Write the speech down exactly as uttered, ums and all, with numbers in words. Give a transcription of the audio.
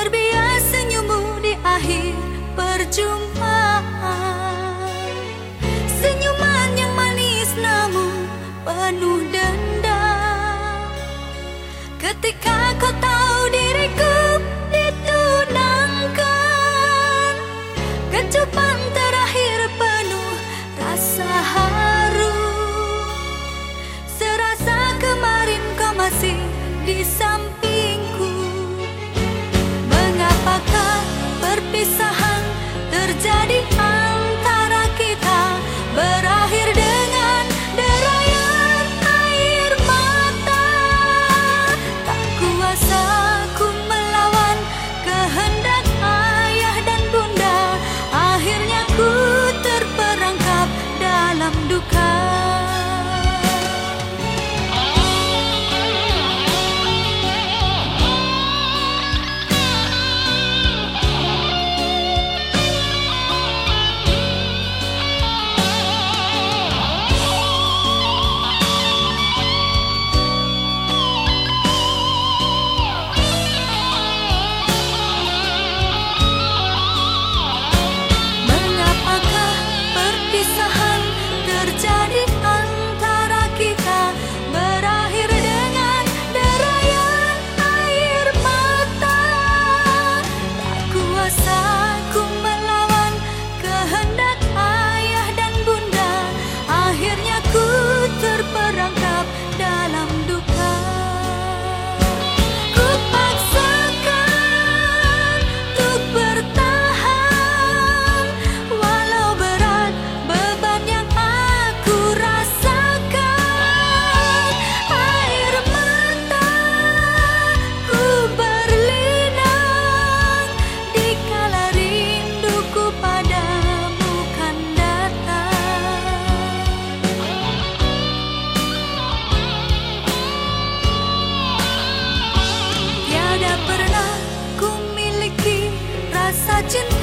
terbias senyummu di akhir perjumpaan. Senyuman yang manis namun penuh dendam. Ketika kau tahu diriku ditunangkan, kecupan terakhir penuh rasa haru. Serasa kemarin kau masih di sampingku. Mengapakah perpisahan terjadi antara kita, berakhir dengan derayan air mata? Tak kuasa ku melawan kehendak ayah dan bunda. Akhirnya ku terperangkap dalam duka. Terjadi antara kita, berakhir dengan derayan air mata. Tak kuasa ku melawan kehendak ayah dan bunda. Akhirnya ku terperangkap dalam duka. Ku paksakan untuk bertahan, walau berat beban yang aku rasakan. Air mataku berlinang dikala rinduku padamu kan datang. Tiada pernah ku miliki rasa cinta